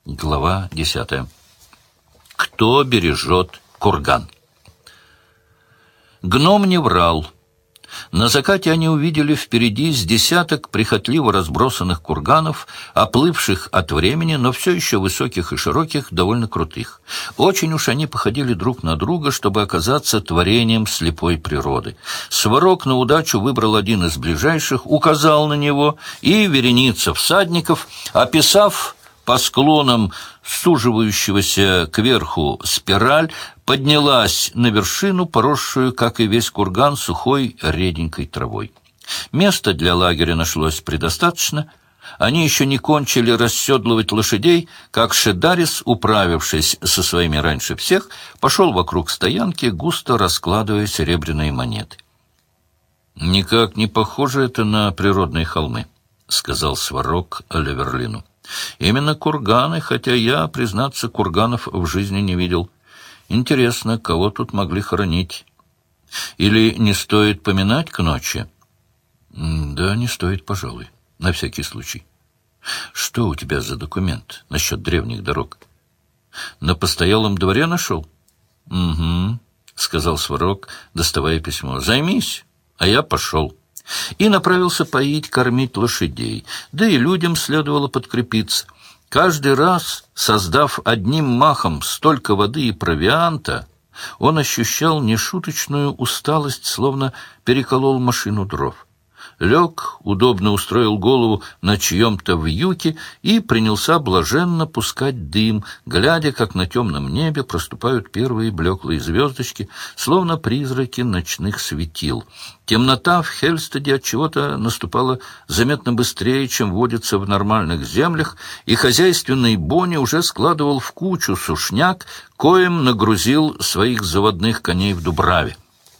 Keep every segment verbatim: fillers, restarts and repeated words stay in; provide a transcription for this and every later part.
Глава десятая. Кто бережет курган? Гном не врал. На закате они увидели впереди с десяток прихотливо разбросанных курганов, оплывших от времени, но все еще высоких и широких, довольно крутых. Очень уж они походили друг на друга, чтобы оказаться творением слепой природы. Сварог на удачу выбрал один из ближайших, указал на него, и вереница всадников, описав по склонам суживающегося кверху спираль, поднялась на вершину, поросшую, как и весь курган, сухой реденькой травой. Места для лагеря нашлось предостаточно. Они еще не кончили расседлывать лошадей, как Шедарис, управившись со своими раньше всех, пошел вокруг стоянки, густо раскладывая серебряные монеты. «Никак не похоже это на природные холмы», — сказал Сварог Леверлину. «Именно курганы, хотя я, признаться, курганов в жизни не видел. Интересно, кого тут могли хоронить? Или не стоит поминать к ночи?» «Да, не стоит, пожалуй, на всякий случай. Что у тебя за документ насчет древних дорог? На постоялом дворе нашел?» «Угу», — сказал Сварог, доставая письмо. «Займись, а я пошел». И направился поить, кормить лошадей. Да и людям следовало подкрепиться. Каждый раз, создав одним махом столько воды и провианта, он ощущал нешуточную усталость, словно переколол машину дров. Лег, удобно устроил голову на чьем-то вьюке и принялся блаженно пускать дым, глядя, как на темном небе проступают первые блеклые звездочки, словно призраки ночных светил. Темнота в Хельстеде отчего-то наступала заметно быстрее, чем водится в нормальных землях, и хозяйственный Бонни уже складывал в кучу сушняк, коим нагрузил своих заводных коней в Дубраве.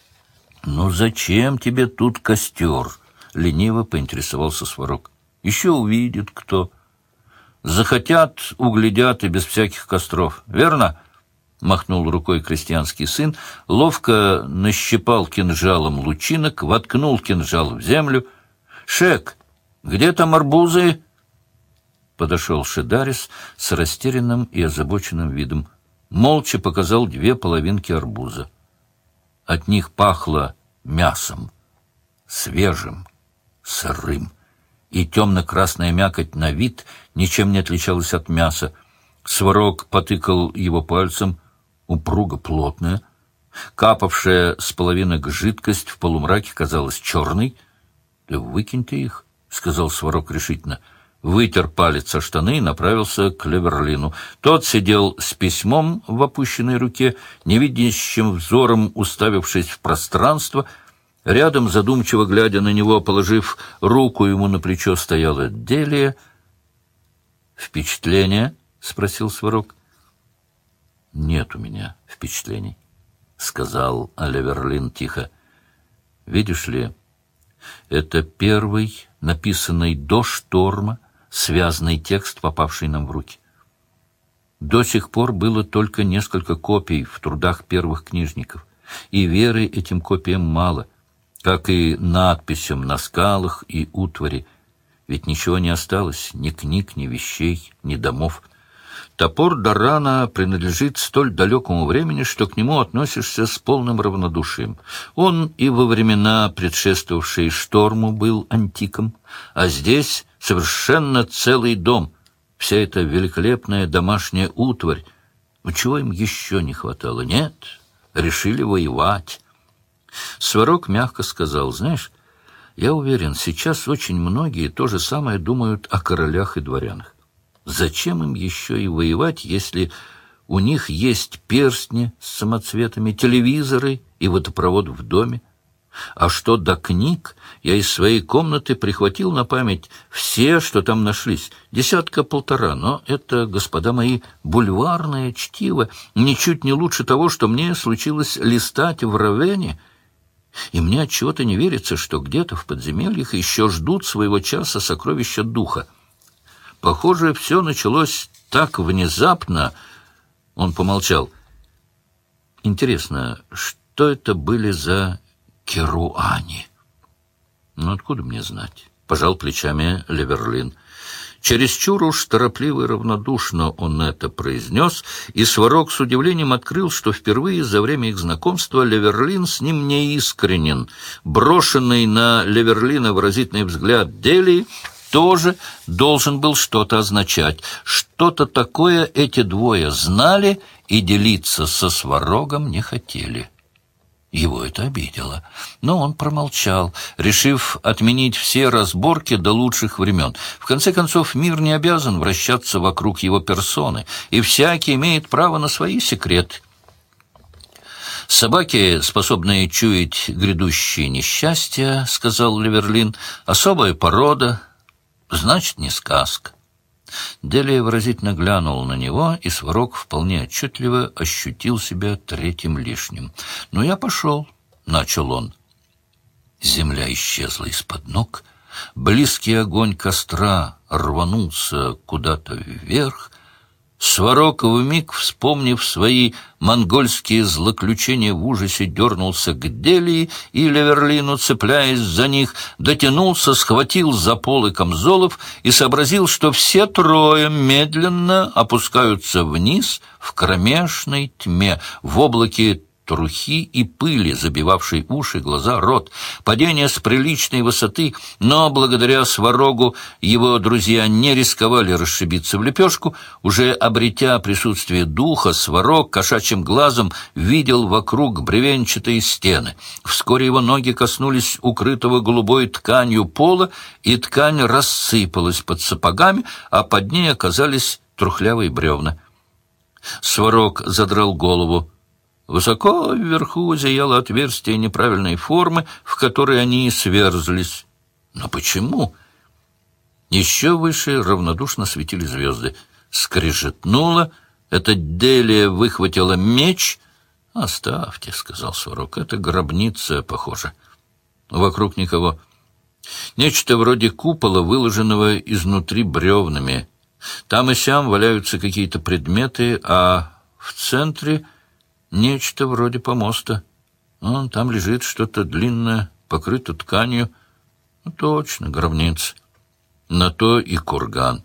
«Ну зачем тебе тут костер?» — лениво поинтересовался Сварог. «Еще увидит кто. Захотят, углядят и без всяких костров. Верно?» — махнул рукой крестьянский сын, ловко нащипал кинжалом лучинок, воткнул кинжал в землю. «Шек, где там арбузы?» Подошел Шедарис с растерянным и озабоченным видом. Молча показал две половинки арбуза. От них пахло мясом, свежим, сырым, и темно-красная мякоть на вид ничем не отличалась от мяса. Сварог потыкал его пальцем, упруго плотная. Капавшая с половинок жидкость в полумраке казалась черной. — Да выкинь ты их, — сказал Сварог решительно. Вытер палец о штаны и направился к Леверлину. Тот сидел с письмом в опущенной руке, невидящим взором уставившись в пространство. Рядом, задумчиво глядя на него, положив руку ему на плечо, стояла Делия. «Впечатление?» — спросил Сварог. «Нет у меня впечатлений», — сказал Леверлин тихо. «Видишь ли, это первый, написанный до шторма, связанный текст, попавший нам в руки. До сих пор было только несколько копий в трудах первых книжников, и веры этим копиям мало, как и надписям на скалах и утвари, ведь ничего не осталось, ни книг, ни вещей, ни домов. Топор Дарана принадлежит столь далекому времени, что к нему относишься с полным равнодушием. Он и во времена, предшествовавшие шторму, был антиком, а здесь совершенно целый дом, вся эта великолепная домашняя утварь. Ну, чего им еще не хватало? Нет, решили воевать». Сварог мягко сказал: «Знаешь, я уверен, сейчас очень многие то же самое думают о королях и дворянах. Зачем им еще и воевать, если у них есть перстни с самоцветами, телевизоры и водопровод в доме? А что до книг, я из своей комнаты прихватил на память все, что там нашлись, десятка-полтора, но это, господа мои, бульварное чтиво, ничуть не лучше того, что мне случилось листать в Равене. И мне отчего-то не верится, что где-то в подземельях еще ждут своего часа сокровища духа. Похоже, все началось так внезапно». Он помолчал. «Интересно, что это были за керуани?» «Ну, откуда мне знать?» — пожал плечами Леверлин. Чересчур уж торопливо и равнодушно он это произнес, и Сварог с удивлением открыл, что впервые за время их знакомства Леверлин с ним не искренен. Брошенный на Леверлина выразительный взгляд Делии тоже должен был что-то означать. Что-то такое эти двое знали и делиться со Сварогом не хотели. Его это обидело, но он промолчал, решив отменить все разборки до лучших времен. В конце концов, мир не обязан вращаться вокруг его персоны, и всякий имеет право на свои секреты. «Собаки, способные чуять грядущие несчастья, — сказал Леверлин, — особая порода, значит, не сказка». Делия выразительно глянула на него, и Сварог вполне отчетливо ощутил себя третьим лишним. «Ну, я пошел», — начал он. Земля исчезла из-под ног, близкий огонь костра рванулся куда-то вверх. Сварог, вмиг вспомнив свои монгольские злоключения, в ужасе дернулся к Делии и Леверлину, цепляясь за них, дотянулся, схватил за полы камзолов и сообразил, что все трое медленно опускаются вниз в кромешной тьме, в облаке трухи и пыли, забивавшей уши, глаза, рот. Падение с приличной высоты, но благодаря Сварогу его друзья не рисковали расшибиться в лепешку. Уже обретя присутствие духа, Сварог кошачьим глазом видел вокруг бревенчатые стены. Вскоре его ноги коснулись укрытого голубой тканью пола, и ткань рассыпалась под сапогами, а под ней оказались трухлявые бревна. Сварог задрал голову. Высоко вверху зияло отверстие неправильной формы, в которой они сверзлись. Но почему? Еще выше равнодушно светили звезды. Скрежетнуло. Эта Делия выхватила меч. «Оставьте», — сказал Сварог, — «это гробница, похоже». Вокруг никого. Нечто вроде купола, выложенного изнутри бревнами. Там и сям валяются какие-то предметы, а в центре нечто вроде помоста. Вон там лежит что-то длинное, покрыто тканью. Ну, точно, гробница. На то и курган.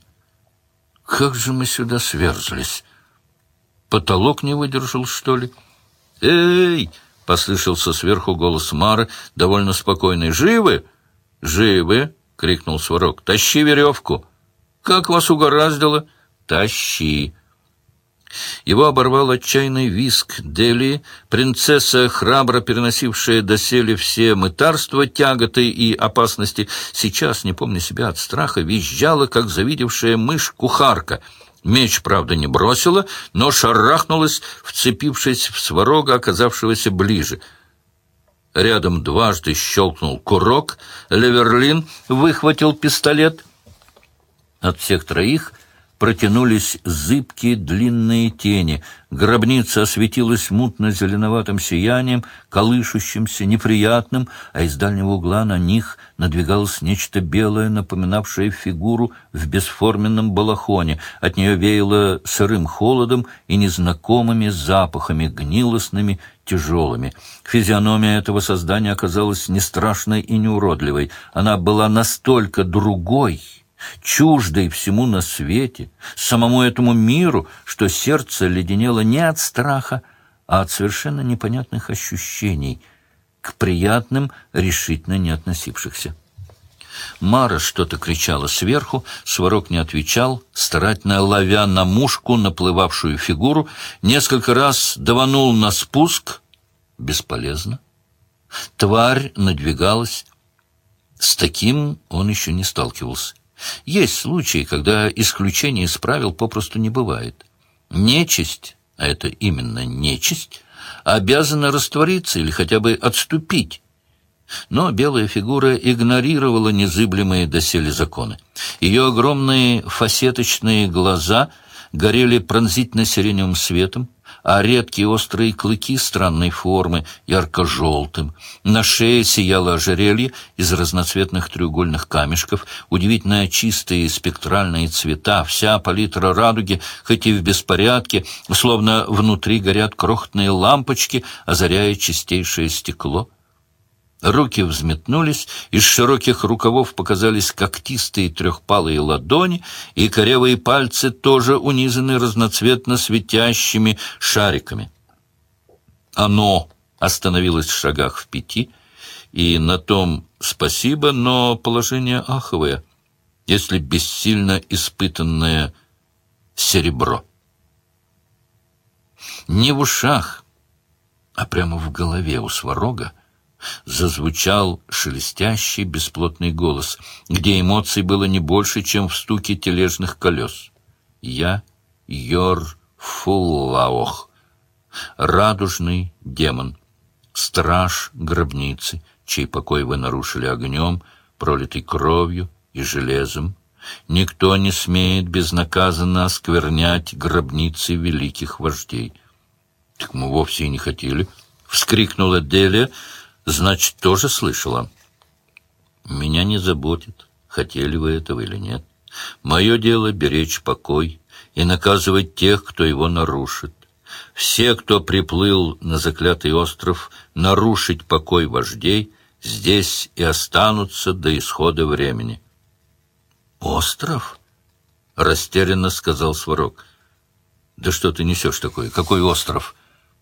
Как же мы сюда сверзлись? Потолок не выдержал, что ли? «Эй!» — послышался сверху голос Мары, довольно спокойный. «Живы?» «Живы!» — крикнул Сварог. «Тащи веревку!» «Как вас угораздило?» «Тащи!» Его оборвал отчаянный визг Делии. Принцесса, храбро переносившая доселе все мытарства, тяготы и опасности, сейчас, не помня себя от страха, визжала, как завидевшая мышь-кухарка. Меч, правда, не бросила, но шарахнулась, вцепившись в Сварога, оказавшегося ближе. Рядом дважды щелкнул курок. Леверлин выхватил пистолет. От всех троих протянулись зыбкие длинные тени. Гробница осветилась мутно-зеленоватым сиянием, колышущимся, неприятным, а из дальнего угла на них надвигалось нечто белое, напоминавшее фигуру в бесформенном балахоне. От нее веяло сырым холодом и незнакомыми запахами, гнилостными, тяжелыми. Физиономия этого создания оказалась не страшной и не уродливой. Она была настолько другой, чуждой всему на свете, самому этому миру, что сердце леденело не от страха, а от совершенно непонятных ощущений, к приятным решительно не относившихся. Мара что-то кричала сверху, Сварог не отвечал, старательно ловя на мушку наплывавшую фигуру, несколько раз даванул на спуск. Бесполезно. Тварь надвигалась. С таким он еще не сталкивался. Есть случаи, когда исключений из правил попросту не бывает. Нечисть, а это именно нечисть, обязана раствориться или хотя бы отступить. Но белая фигура игнорировала незыблемые доселе законы. Ее огромные фасеточные глаза горели пронзительно-сиреневым светом, а редкие острые клыки странной формы, ярко-желтым. На шее сияло ожерелье из разноцветных треугольных камешков, удивительно чистые спектральные цвета, вся палитра радуги, хоть и в беспорядке, словно внутри горят крохотные лампочки, озаряя чистейшее стекло. Руки взметнулись, из широких рукавов показались когтистые трехпалые ладони, и корявые пальцы тоже унизаны разноцветно светящими шариками. Оно остановилось в шагах в пяти, и на том спасибо, но положение аховое, если бессильно испытанное серебро. Не в ушах, а прямо в голове у Сварога зазвучал шелестящий бесплотный голос, где эмоций было не больше, чем в стуке тележных колес. «Я Йор-Фуллаох, радужный демон, страж гробницы, чей покой вы нарушили огнем, пролитый кровью и железом. Никто не смеет безнаказанно осквернять гробницы великих вождей». «Так мы вовсе и не хотели», — вскрикнула Делия. «Значит, тоже слышала?» «Меня не заботит, хотели вы этого или нет. Мое дело — беречь покой и наказывать тех, кто его нарушит. Все, кто приплыл на заклятый остров нарушить покой вождей, здесь и останутся до исхода времени». «Остров?» — растерянно сказал Сварог. «Да что ты несешь такое? Какой остров?»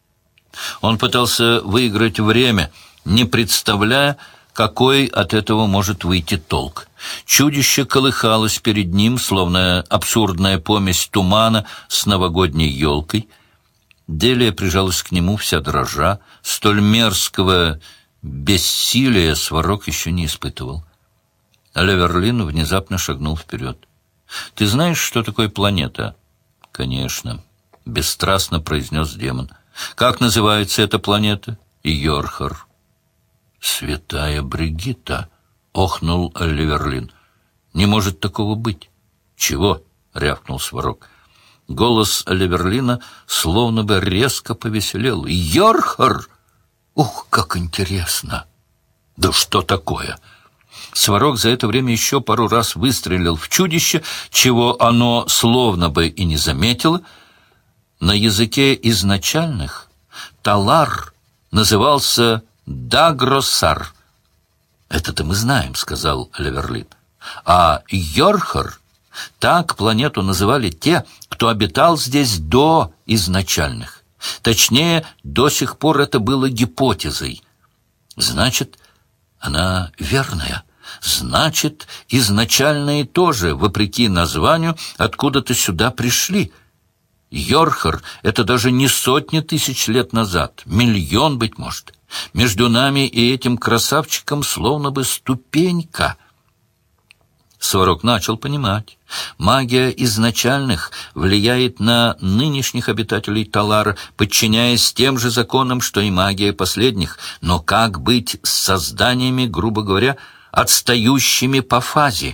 Он пытался выиграть время, не представляя, какой от этого может выйти толк. Чудище колыхалось перед ним, словно абсурдная помесь тумана с новогодней елкой. Делия прижалась к нему вся дрожа. Столь мерзкого бессилия Сварог еще не испытывал. Леверлин внезапно шагнул вперед. «Ты знаешь, что такое планета?» «Конечно», — бесстрастно произнес демон. «Как называется эта планета?» «Йорхар». «Святая Бригитта», — охнул Леверлин. «Не может такого быть». «Чего?» — рявкнул Сварог. Голос Леверлина словно бы резко повеселел. «Йорхар! Ух, как интересно!» «Да что такое?» Сварог за это время еще пару раз выстрелил в чудище, чего оно словно бы и не заметило. На языке изначальных Талар назывался Дагросар. «Это-то мы знаем», — сказал Леверлин. «А Йорхар, так планету называли те, кто обитал здесь до изначальных. Точнее, до сих пор это было гипотезой. Значит, она верная. Значит, изначальные тоже, вопреки названию, откуда-то сюда пришли. Йорхар — это даже не сотни тысяч лет назад, миллион, быть может. Между нами и этим красавчиком словно бы ступенька». Сварог начал понимать. Магия изначальных влияет на нынешних обитателей Талара, подчиняясь тем же законам, что и магия последних. Но как быть с созданиями, грубо говоря, отстающими по фазе?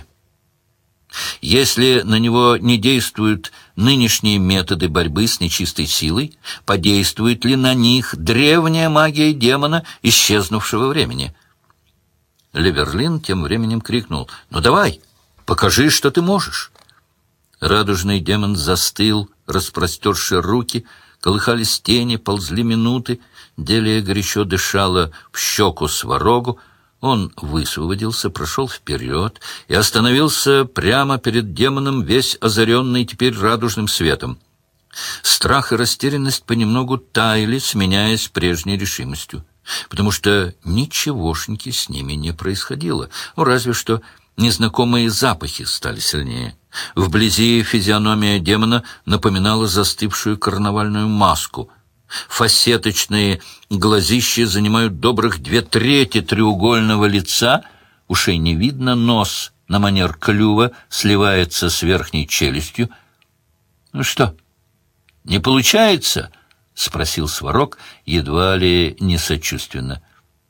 Если на него не действуют нынешние методы борьбы с нечистой силой, подействует ли на них древняя магия демона исчезнувшего времени? Леверлин тем временем крикнул: «Ну давай, покажи, что ты можешь!» Радужный демон застыл, распростерши руки, колыхались тени, ползли минуты. Делия горячо дышала в щеку Сварогу. Он высвободился, прошел вперед и остановился прямо перед демоном, весь озаренный теперь радужным светом. Страх и растерянность понемногу таяли, сменяясь прежней решимостью, потому что ничегошеньки с ними не происходило, ну, разве что незнакомые запахи стали сильнее. Вблизи физиономия демона напоминала застывшую карнавальную маску. Фасеточные глазища занимают добрых две трети треугольного лица, ушей не видно, нос на манер клюва сливается с верхней челюстью. «Ну что, не получается?» — спросил Сварог, едва ли не сочувственно.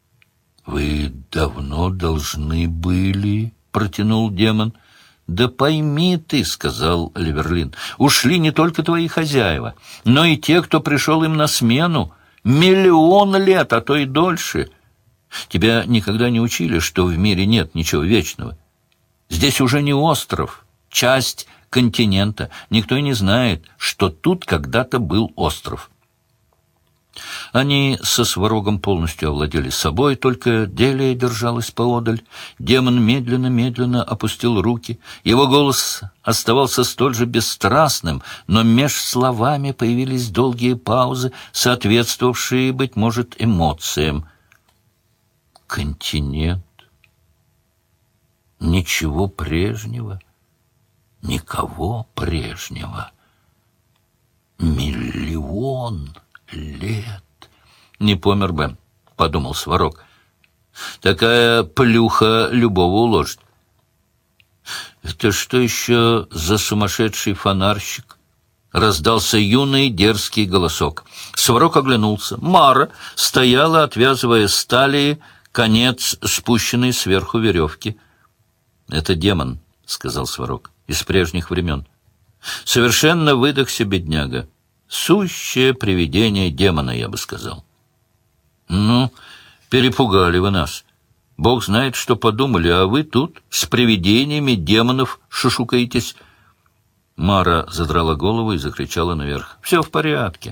«Вы давно должны были...» — протянул демон. «Да пойми ты, — сказал Леверлин, — ушли не только твои хозяева, но и те, кто пришел им на смену. Миллион лет, а то и дольше. Тебя никогда не учили, что в мире нет ничего вечного. Здесь уже не остров, часть континента. Никто и не знает, что тут когда-то был остров. Они со Сварогом полностью овладели собой, только Делия держалась поодаль. Демон медленно-медленно опустил руки. Его голос оставался столь же бесстрастным, но меж словами появились долгие паузы, соответствовавшие, быть может, эмоциям. Континент. Ничего прежнего. Никого прежнего. Миллион лет. Не помер бы, — подумал Сварог. Такая плюха любого уложит. Это что еще за сумасшедший фонарщик? Раздался юный дерзкий голосок. Сварог оглянулся. Мара стояла, отвязывая с талии конец спущенной сверху веревки. — Это демон, — сказал Сварог, — из прежних времен. Совершенно выдохся бедняга. Сущее привидение демона, я бы сказал. Ну, перепугали вы нас. Бог знает, что подумали, а вы тут с привидениями демонов шушукаетесь. Мара задрала голову и закричала наверх. Все в порядке.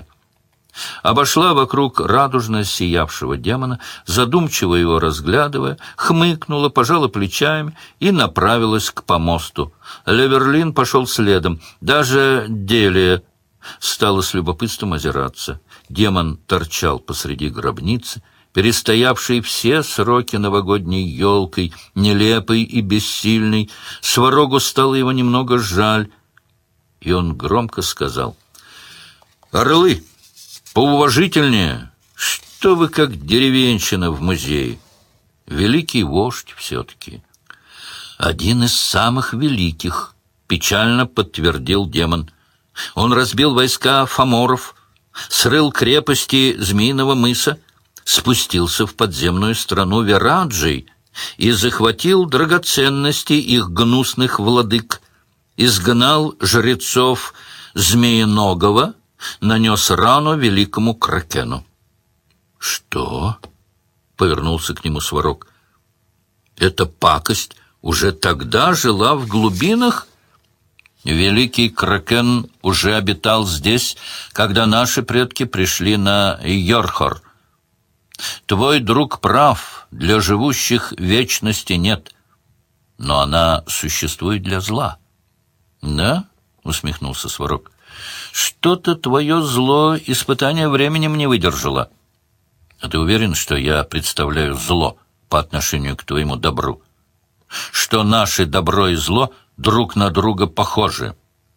Обошла вокруг радужно сиявшего демона, задумчиво его разглядывая, хмыкнула, пожала плечами и направилась к помосту. Леверлин пошел следом. Даже Делия стала с любопытством озираться. Демон торчал посреди гробницы, перестоявшей все сроки новогодней елкой, нелепой и бессильной. Сварогу стало его немного жаль, и он громко сказал: «Орлы, поуважительнее, что вы как деревенщина в музее. Великий вождь все-таки». «Один из самых великих», — печально подтвердил демон. Он разбил войска фаморов, срыл крепости Змеиного мыса, спустился в подземную страну Вераджей и захватил драгоценности их гнусных владык, изгнал жрецов Змееногого, нанес рану великому Кракену. — Что? — повернулся к нему Сварог. — Эта пакость уже тогда жила в глубинах? Великий Кракен уже обитал здесь, когда наши предки пришли на Йорхор. Твой друг прав, для живущих вечности нет, но она существует для зла. — Да? — усмехнулся Сварог. — Что-то твое зло испытание временем не выдержало. А ты уверен, что я представляю зло по отношению к твоему добру? Что наше добро и зло друг на друга похожи?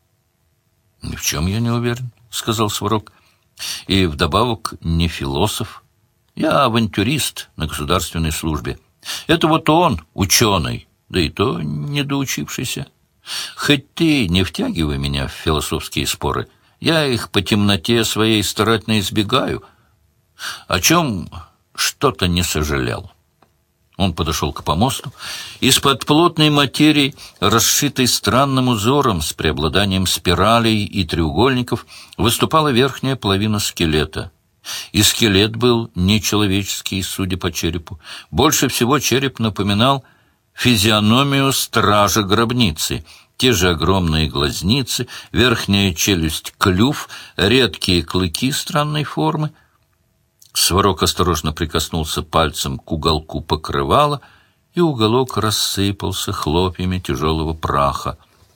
— Ни в чем я не уверен, — сказал Сварог. — И вдобавок не философ. Я авантюрист на государственной службе. Это вот он, ученый, да и то недоучившийся. Хоть ты не втягивай меня в философские споры, я их по темноте своей старательно избегаю, о чем что-то не сожалел. Он подошел к помосту. Из-под плотной материи, расшитой странным узором с преобладанием спиралей и треугольников, выступала верхняя половина скелета. И скелет был нечеловеческий, судя по черепу. Больше всего череп напоминал физиономию стража гробницы. Те же огромные глазницы, верхняя челюсть, клюв, редкие клыки странной формы. Сварог осторожно прикоснулся пальцем к уголку покрывала, и уголок рассыпался хлопьями тяжелого праха.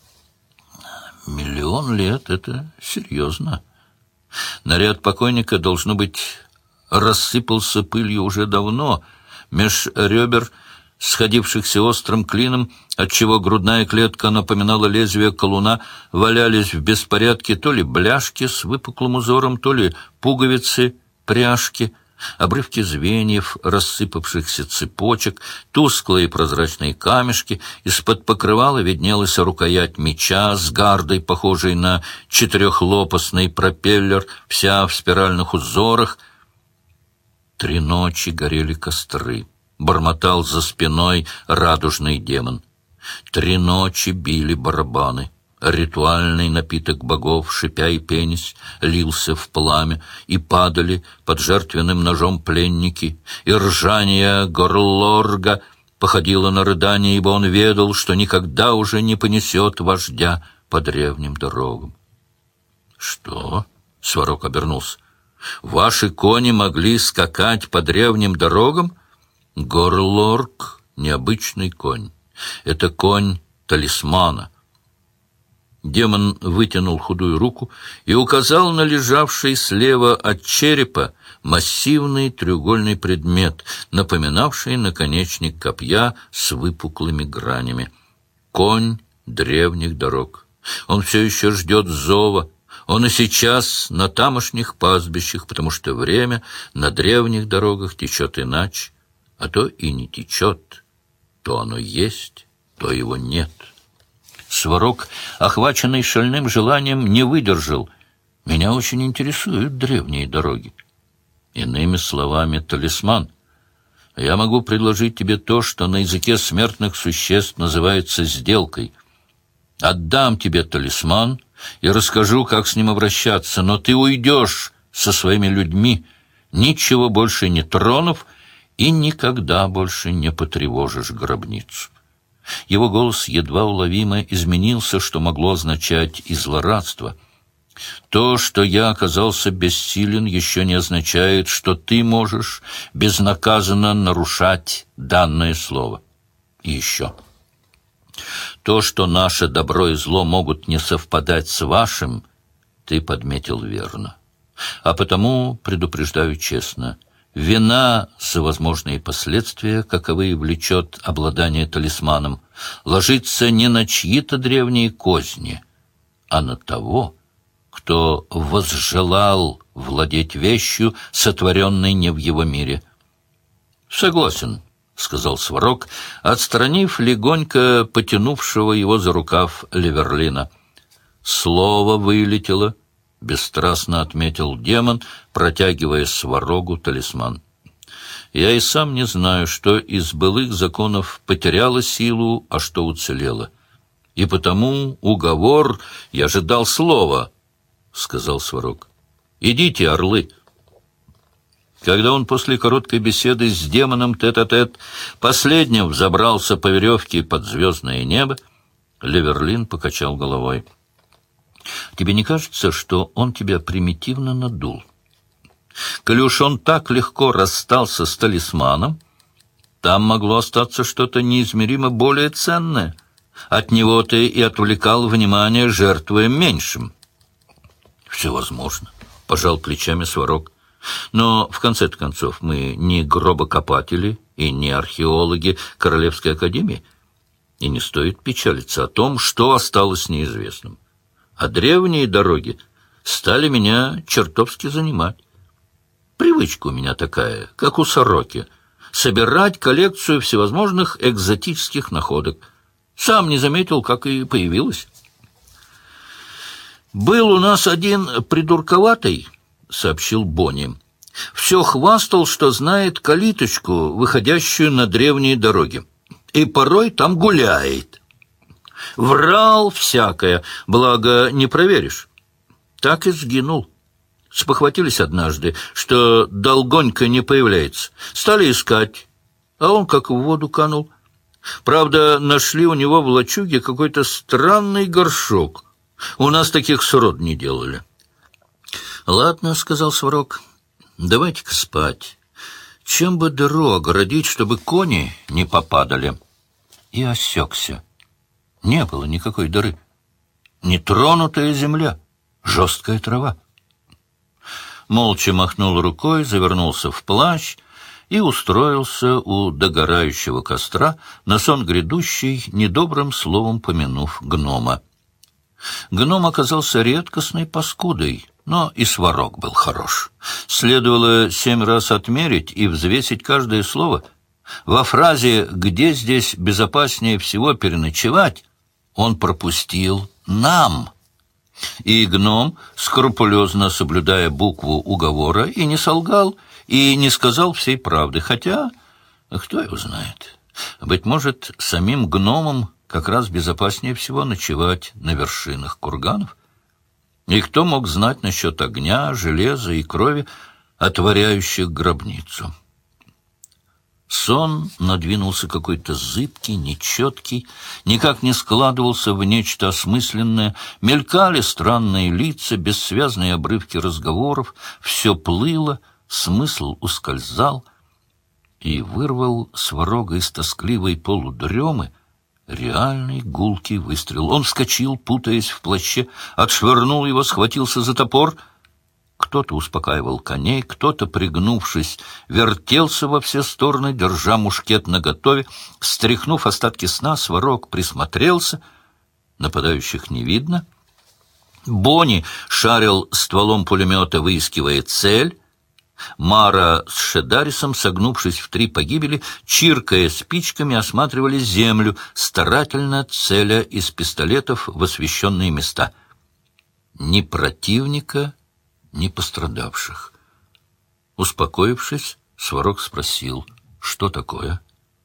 Миллион лет — это серьезно. Наряд покойника, должно быть, рассыпался пылью уже давно. Меж ребер, сходившихся острым клином, отчего грудная клетка напоминала лезвие колуна, валялись в беспорядке то ли бляшки с выпуклым узором, то ли пуговицы, пряжки, обрывки звеньев, рассыпавшихся цепочек, тусклые прозрачные камешки. Из-под покрывала виднелась рукоять меча с гардой, похожей на четырехлопастный пропеллер, вся в спиральных узорах. Три ночи горели костры. Бормотал за спиной радужный демон. Три ночи били барабаны. Ритуальный напиток богов, шипя и пенясь, лился в пламя, и падали под жертвенным ножом пленники, и ржание Горлорга походило на рыдание, ибо он ведал, что никогда уже не понесет вождя по древним дорогам. — Что? — Сварог обернулся. Ваши кони могли скакать по древним дорогам? Горлорк — необычный конь. Это конь талисмана. Демон вытянул худую руку и указал на лежавший слева от черепа массивный треугольный предмет, напоминавший наконечник копья с выпуклыми гранями. Конь древних дорог. Он все еще ждет зова. Он и сейчас на тамошних пастбищах, потому что время на древних дорогах течет иначе, а то и не течет. То оно есть, то его нет. Сварог, охваченный шальным желанием, не выдержал. Меня очень интересуют древние дороги. Иными словами, талисман. Я могу предложить тебе то, что на языке смертных существ называется сделкой. Отдам тебе талисман и расскажу, как с ним обращаться, но ты уйдешь со своими людьми, ничего больше не тронув, и никогда больше не потревожишь гробницу. Его голос едва уловимо изменился, что могло означать и злорадство. То, что я оказался бессилен, еще не означает, что ты можешь безнаказанно нарушать данное слово. И еще. То, что наше добро и зло могут не совпадать с вашим, ты подметил верно. А потому предупреждаю честно, вина за возможные последствия, каковые влечет обладание талисманом, ложится не на чьи-то древние козни, а на того, кто возжелал владеть вещью, сотворенной не в его мире. «Согласен», — сказал Сварог, отстранив легонько потянувшего его за рукав Леверлина. «Слово вылетело», — бесстрастно отметил демон, протягивая Сварогу талисман. «Я и сам не знаю, что из былых законов потеряло силу, а что уцелело. И потому уговор я ожидал слова», — сказал Сварог. «Идите, орлы». Когда он после короткой беседы с демоном тет-а-тет последним взобрался по веревке под звездное небо, Леверлин покачал головой. «Тебе не кажется, что он тебя примитивно надул? Коли уж он так легко расстался с талисманом, там могло остаться что-то неизмеримо более ценное. От него ты и отвлекал внимание, жертвуя меньшим». «Все возможно», — пожал плечами Сварог. «Но, в конце-то концов, мы не гробокопатели и не археологи Королевской академии, и не стоит печалиться о том, что осталось неизвестным. А древние дороги стали меня чертовски занимать. Привычка у меня такая, как у сороки, собирать коллекцию всевозможных экзотических находок. Сам не заметил, как и появилась. «Был у нас один придурковатый», — сообщил Бонни. «Все хвастал, что знает калиточку, выходящую на древние дороги, и порой там гуляет. Врал всякое, благо не проверишь. Так и сгинул. Спохватились однажды, что долгонько не появляется. Стали искать, а он как в воду канул. Правда, нашли у него в лачуге какой-то странный горшок. У нас таких срод не делали». «Ладно», — сказал Сварог, — «давайте-ка спать. Чем бы дыру огородить, чтобы кони не попадали?» И осекся. Не было никакой дыры. Нетронутая земля, жесткая трава. Молча махнул рукой, завернулся в плащ и устроился у догорающего костра, на сон грядущий, недобрым словом помянув гнома. Гном оказался редкостной паскудой, но и Сварог был хорош. Следовало семь раз отмерить и взвесить каждое слово. Во фразе «где здесь безопаснее всего переночевать» он пропустил «нам». И гном, скрупулезно соблюдая букву уговора, и не солгал, и не сказал всей правды, хотя, кто его знает, быть может, самим гномам как раз безопаснее всего ночевать на вершинах курганов. И кто мог знать насчет огня, железа и крови, отворяющих гробницу? Сон надвинулся какой-то зыбкий, нечеткий, никак не складывался в нечто осмысленное, мелькали странные лица, бессвязные обрывки разговоров, все плыло, смысл ускользал, и вырвал Сварога из тоскливой полудремы реальный гулкий выстрел. Он вскочил, путаясь в плаще, отшвырнул его, схватился за топор. Кто-то успокаивал коней, кто-то, пригнувшись, вертелся во все стороны, держа мушкет наготове. Стряхнув остатки сна, Сварог присмотрелся. Нападающих не видно. Бонни шарил стволом пулемета, выискивая цель. Мара с Шедарисом, согнувшись в три погибели, чиркая спичками, осматривали землю, старательно целя из пистолетов в освещенные места. Ни противника, ни пострадавших. Успокоившись, Сварог спросил, что такое.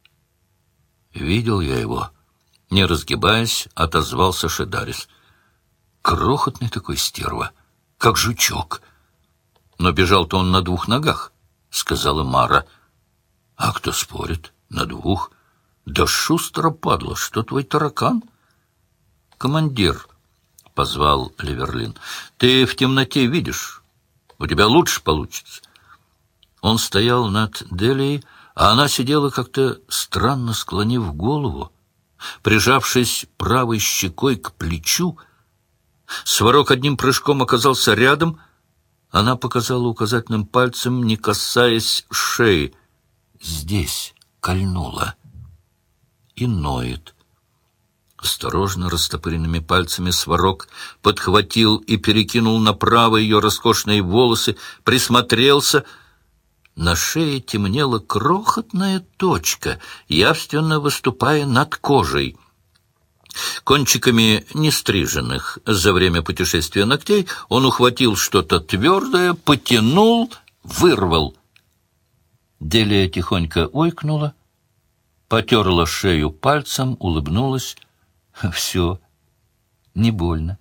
«Видел я его», — не разгибаясь, отозвался Шедарис. «Крохотный такой стерва, как жучок». «Но бежал-то он на двух ногах», — сказала Мара. «А кто спорит? На двух? Да шустро, падла, что твой таракан?» «Командир», — позвал Леверлин, — «ты в темноте видишь. У тебя лучше получится». Он стоял над Делией, а она сидела как-то странно склонив голову, прижавшись правой щекой к плечу. Сварог одним прыжком оказался рядом. Она показала указательным пальцем, не касаясь шеи. Здесь кольнула. И ноет. Осторожно, растопыренными пальцами Сварог подхватил и перекинул направо ее роскошные волосы, присмотрелся. На шее темнела крохотная точка, явственно выступая над кожей. Кончиками нестриженных за время путешествия ногтей он ухватил что-то твердое, потянул, вырвал. Делия тихонько ойкнула, потерла шею пальцем, улыбнулась. Все, не больно.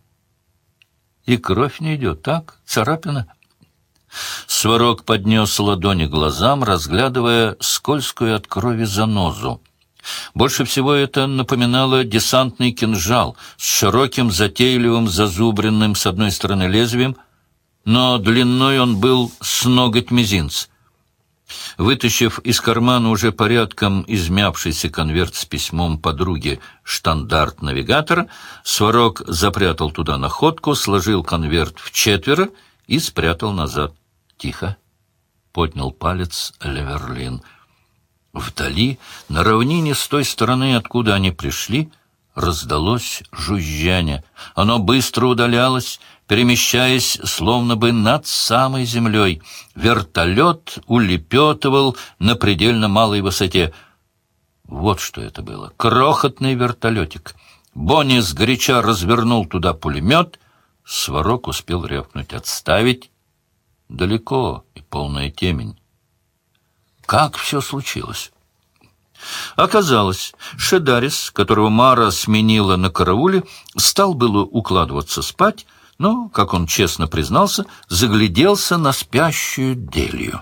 И кровь не идет, так? Царапина? Сварог поднес ладони к глазам, разглядывая скользкую от крови занозу. Больше всего это напоминало десантный кинжал с широким, затейливым, зазубренным с одной стороны лезвием, но длиной он был с ноготь мизинца. Вытащив из кармана уже порядком измявшийся конверт с письмом подруги «Штандарт навигатора», Сварог запрятал туда находку, сложил конверт в четверо и спрятал назад. «Тихо!» — поднял палец Леверлин. Вдали, на равнине с той стороны, откуда они пришли, раздалось жужжание. Оно быстро удалялось, перемещаясь словно бы над самой землей. Вертолет улепетывал на предельно малой высоте. Вот что это было. Крохотный вертолетик. Бонни сгоряча развернул туда пулемет. Сварог успел рявкнуть: «Отставить!» Далеко и полная темень. Как все случилось? Оказалось, Шедарис, которого Мара сменила на карауле, стал было укладываться спать, но, как он честно признался, загляделся на спящую Делию.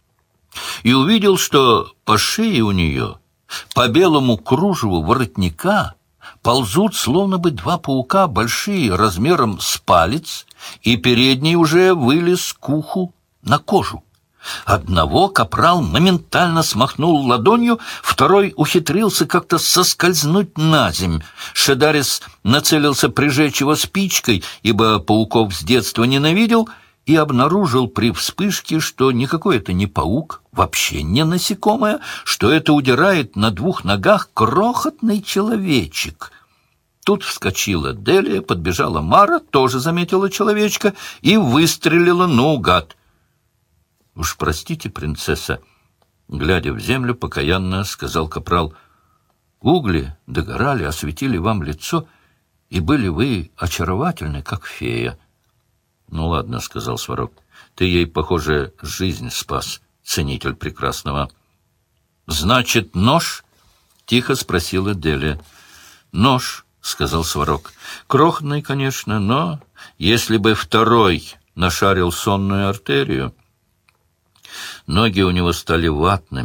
И увидел, что по шее у нее, по белому кружеву воротника, ползут словно бы два паука, большие, размером с палец, и передний уже вылез к уху на кожу. Одного капрал моментально смахнул ладонью, второй ухитрился как-то соскользнуть на земь. Шедарис нацелился прижечь его спичкой, ибо пауков с детства ненавидел, и обнаружил при вспышке, что никакой это не паук, вообще не насекомое, что это удирает на двух ногах крохотный человечек. Тут вскочила Делия, подбежала Мара, тоже заметила человечка и выстрелила наугад. — Уж простите, принцесса, — глядя в землю, покаянно сказал капрал, — угли догорали, осветили вам лицо, и были вы очаровательны, как фея. — Ну ладно, — сказал Сварог, — ты ей, похоже, жизнь спас, ценитель прекрасного. — Значит, нож? — тихо спросила Делия. — Нож, — сказал Сварог, — крохотный, конечно, но если бы второй нашарил сонную артерию... Ноги у него стали ватными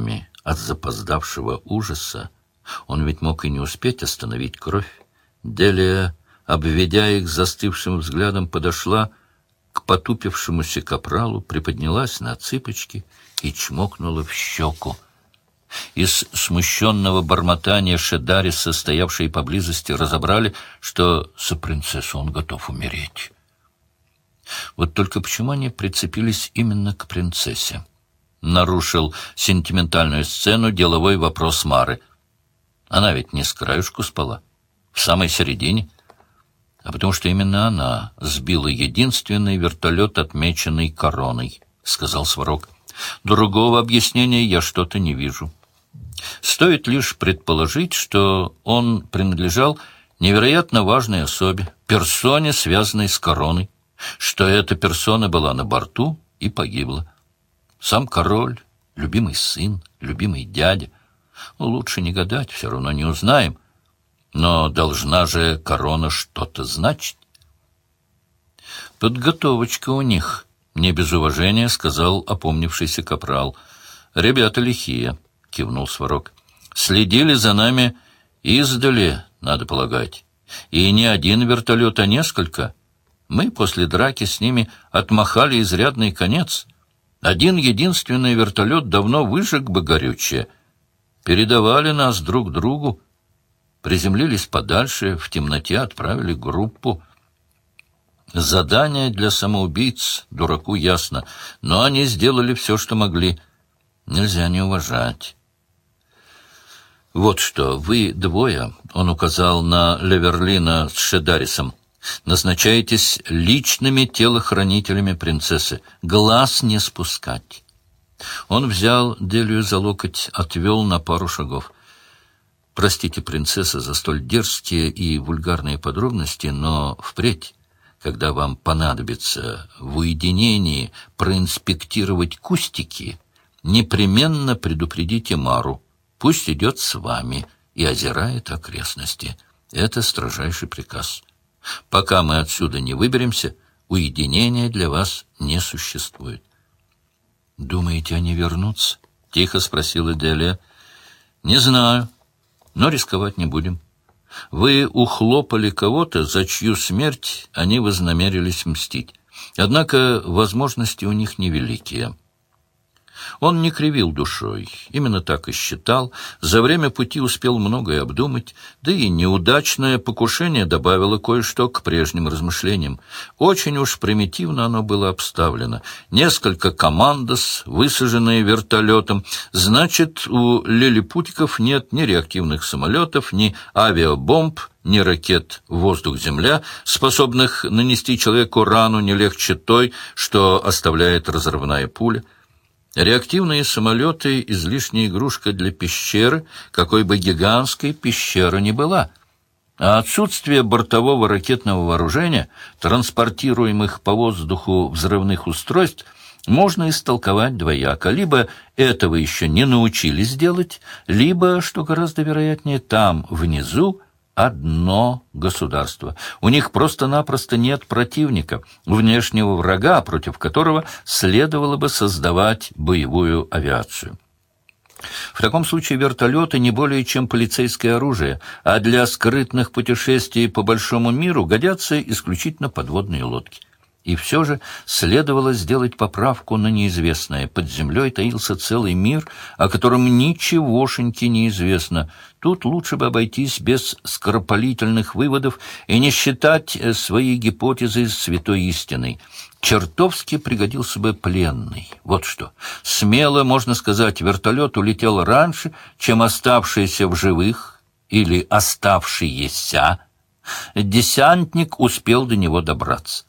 от запоздавшего ужаса. Он ведь мог и не успеть остановить кровь. Делия, обведя их застывшим взглядом, подошла к потупившемуся капралу, приподнялась на цыпочки и чмокнула в щеку. Из смущенного бормотания Шедариса, стоявшие поблизости, разобрали, что за принцессу он готов умереть. Вот только почему они прицепились именно к принцессе? Нарушил сентиментальную сцену деловой вопрос Мары. Она ведь не с краюшку спала, в самой середине. А потому что именно она сбила единственный вертолет, отмеченный короной, — сказал Сварог. Другого объяснения я что-то не вижу. Стоит лишь предположить, что он принадлежал невероятно важной особе, персоне, связанной с короной, что эта персона была на борту и погибла. Сам король, любимый сын, любимый дядя. Ну, лучше не гадать, все равно не узнаем. Но должна же корона что-то значить. Подготовочка у них, не без уважения сказал опомнившийся капрал. Ребята лихие, кивнул Сварог. Следили за нами издали, надо полагать. И не один вертолет, а несколько. Мы после драки с ними отмахали изрядный конец. Один единственный вертолет давно выжег бы горючее. Передавали нас друг другу. Приземлились подальше, в темноте отправили группу. Задание для самоубийц, дураку ясно, но они сделали все, что могли. Нельзя не уважать. Вот что, вы двое, он указал на Леверлина с Шедарисом, назначаетесь личными телохранителями принцессы. Глаз не спускать. Он взял Делию за локоть, отвел на пару шагов. Простите, принцесса, за столь дерзкие и вульгарные подробности, но впредь, когда вам понадобится в уединении проинспектировать кустики, непременно предупредите Мару. Пусть идет с вами и озирает окрестности. Это строжайший приказ. Пока мы отсюда не выберемся, уединения для вас не существует. — Думаете, они вернутся? — тихо спросила Делия. — Не знаю, но рисковать не будем. Вы ухлопали кого-то, за чью смерть они вознамерились мстить. Однако возможности у них невеликие. Он не кривил душой, именно так и считал, за время пути успел многое обдумать, да и неудачное покушение добавило кое-что к прежним размышлениям. Очень уж примитивно оно было обставлено. Несколько командос, высаженные вертолетом. Значит, у лилипутиков нет ни реактивных самолетов, ни авиабомб, ни ракет воздух-земля, способных нанести человеку рану не легче той, что оставляет разрывная пуля. Реактивные самолеты — излишняя игрушка для пещеры, какой бы гигантской пещера ни была. А отсутствие бортового ракетного вооружения, транспортируемых по воздуху взрывных устройств, можно истолковать двояко. Либо этого еще не научились делать, либо, что гораздо вероятнее, там, внизу, одно государство. У них просто-напросто нет противника, внешнего врага, против которого следовало бы создавать боевую авиацию. В таком случае вертолеты не более чем полицейское оружие, а для скрытных путешествий по большому миру годятся исключительно подводные лодки. И все же следовало сделать поправку на неизвестное. Под землей таился целый мир, о котором ничегошеньки не известно. Тут лучше бы обойтись без скоропалительных выводов и не считать свои гипотезы святой истиной. Чертовски пригодился бы пленный. Вот что. Смело, можно сказать, вертолет улетел раньше, чем оставшийся в живых или оставшиеся десантник успел до него добраться.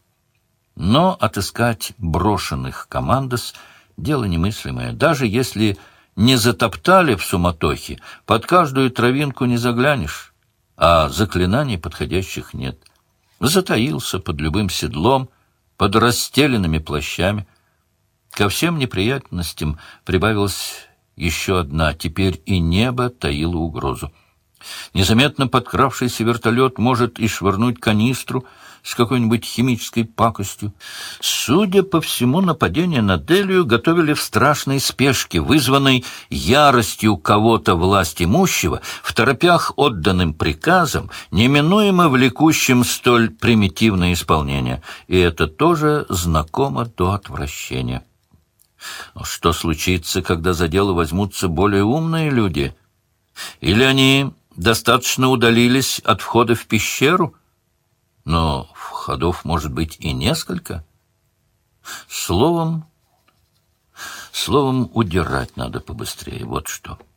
Но отыскать брошенных командос — дело немыслимое. Даже если не затоптали в суматохе, под каждую травинку не заглянешь, а заклинаний подходящих нет. Затаился под любым седлом, под расстеленными плащами. Ко всем неприятностям прибавилась еще одна. Теперь и небо таило угрозу. Незаметно подкравшийся вертолет может и швырнуть канистру, с какой-нибудь химической пакостью. Судя по всему, нападение на Делию готовили в страшной спешке, вызванной яростью кого-то власть имущего, в торопях отданным приказом, неминуемо влекущим столь примитивное исполнение. И это тоже знакомо до отвращения. Что случится, когда за дело возьмутся более умные люди? Или они достаточно удалились от входа в пещеру? Но входов может быть и несколько. Словом, словом, удирать надо побыстрее, вот что.